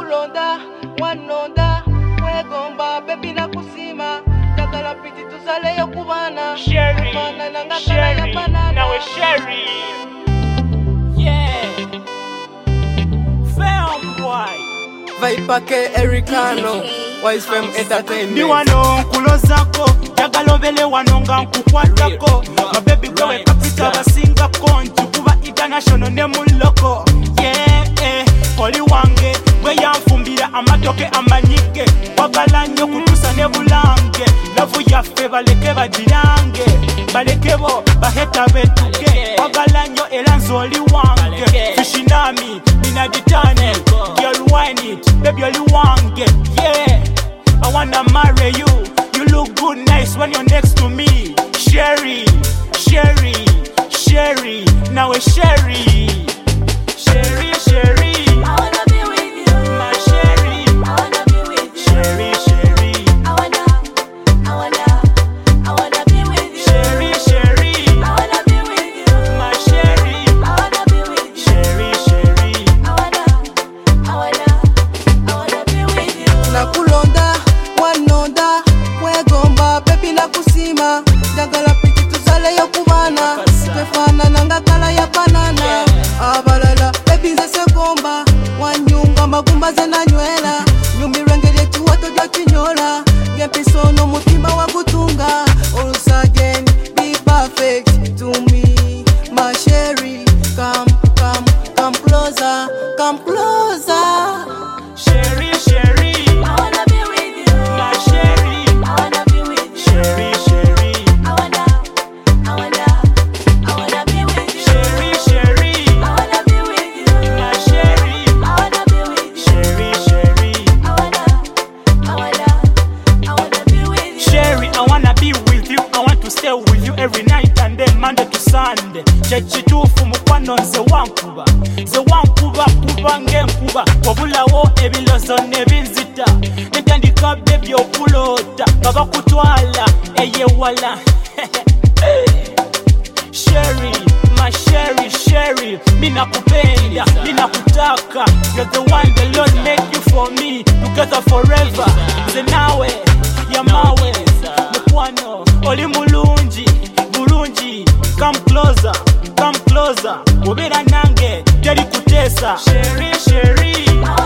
Nakulonda, wanonda, wegomba, baby na kusima. Jagala piti tuzale yokubana. Sherry, Sherry, now it's Sherry. Yeah. Film boy. Viper K Ericano, Wise Femme Entertainment. Ni wano nkulozako, jagala obele wanonga nkukwatako. Mabebi gwe kapita basinga konti, kuba international ne muloko. Yeah, oli wange, gwe yanfumbira amatoke amanyike. Wagala nnyo kutusa ne bulange, lavu yaffe baleke bagirange. Balekebo baheta betuke, wagala nnyo era nze oli wange. Fishinami, nina ditane, girl wine it, baby oli wange. Yeah, I wanna marry you. You look good, nice when you're next to me. Sherry, Sherry, Sherry, now it's Sherry. Sherry, Sherry, I wanna be with you. my Sherry. I wanna be with you. Sherry, Sherry, I wanna be with you. Sherry, Sherry, I wanna be with you. my Sherry. I wanna be with you. Sherry, Sherry, I wanna be with you. Nakulonda, wanonda, wegomba, baby na kusima. Jagala piti tuzale yokubana. Tefana nanga kala ya banana. Abalala, baby nze segomba. Wanyunga magumba ze na nywela. Nyumirengere chiwato ja chinyola. Gempiso no mutima wa kutunga. Once again, be perfect to me, my Sherry. Come closer, come closer. Sherry, Sherry, I wanna be with you. my Sherry. I wanna be with you. Sherry, Sherry, I wanna be with you. Sherry, Sherry, I wanna be with you. my Sherry. I wanna be with you. Sherry, Sherry, I wanna be with you. Sherry, I wanna be with you. I want to stay with you every night and day, Monday to Sunday. Chechitufu mukwano nze wankuba kuba ngenkuba. Wabulawo ebilozo nebinzita, netandika baby okulota baba kutwala eyewala. Sherry, my Sherry, Sherry, mina kupenda, mina kutaka. You're the one the Lord make you for me, together forever. Nze nawe, ya mawe, mukwano, oli mulungi, bulungi. Come closer, come closer. Obera nange, teri kutesa. Sherry, Sherry,